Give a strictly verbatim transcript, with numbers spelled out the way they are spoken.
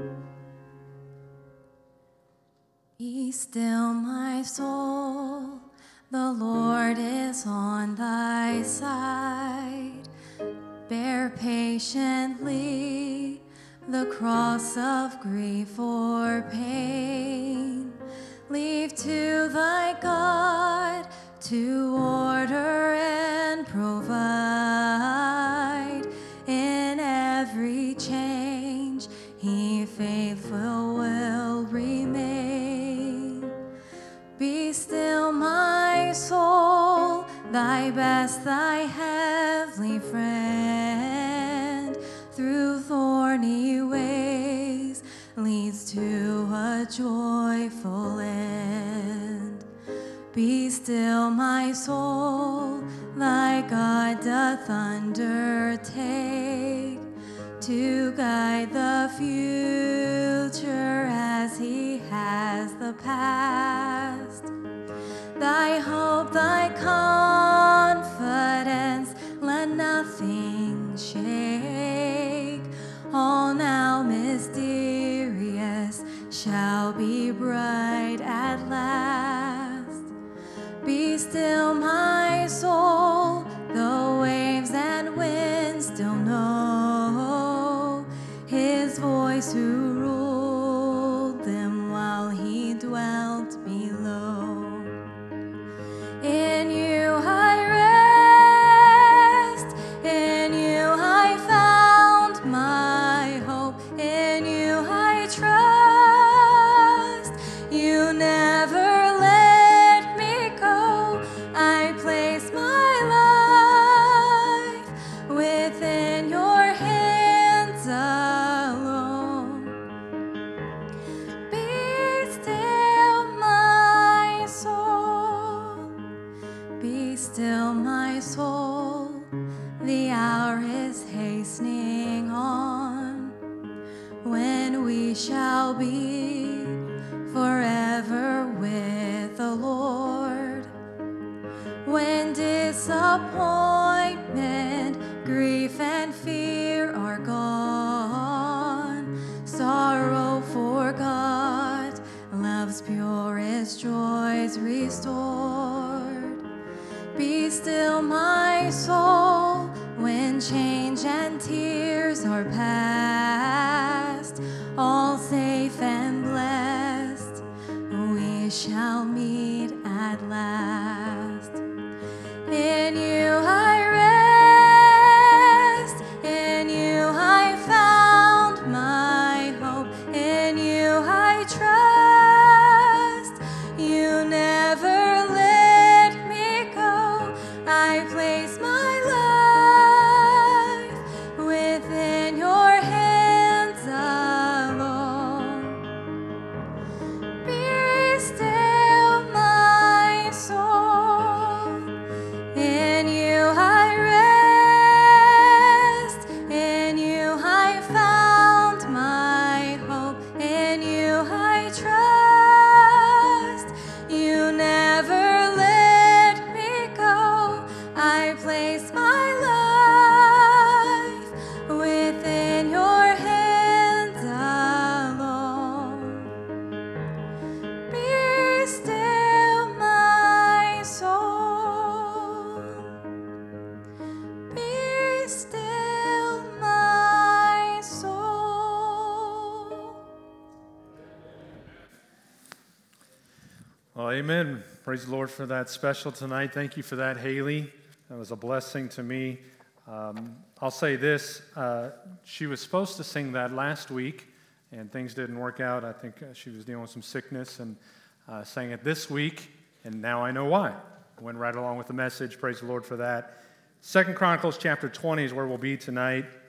Be still, my soul, the Lord is on thy side. Bear patiently the cross of grief or pain. Leave to thy God to order and provide. In every change, he faithful will remain. Be still, my soul, thy best, thy heavenly friend, through thorny ways leads to a joyful end. Be still, my soul, thy God doth undertake to guide the future as he has the past. Thy hope, thy confidence, let nothing shake. All now mysterious shall be bright at last. Be still, my soul, the waves and winds still know his voice who ruled them while he dwelt below. In you I rest, in you I found my hope, in you I trust. You never let me go. I place my life within your hands alone. Be still, my soul. Be still, my soul, the hour is hastening on, when we shall be forever with the Lord. When disappointment, grief, and fear are gone, sorrow forgot, love's purest joys restored. Be still, my soul, when change and tears are past, all safe and blessed, we shall meet at last. In you I rest, in you I found my hope, in you I trust. You never let me go. I place my life within your hands alone. Be still, my soul, in you I rest, in you I found my hope, in you I trust. You never let me go. I place my life within your hands alone. Be still, my soul. Be still, my soul. Well, amen. Praise the Lord for that special tonight. Thank you for that, Haley. That was a blessing to me. Um, I'll say this. Uh, she was supposed to sing that last week, and things didn't work out. I think uh, she was dealing with some sickness and uh, sang it this week, and now I know why. Went right along with the message. Praise the Lord for that. Second Chronicles chapter twenty is where we'll be tonight.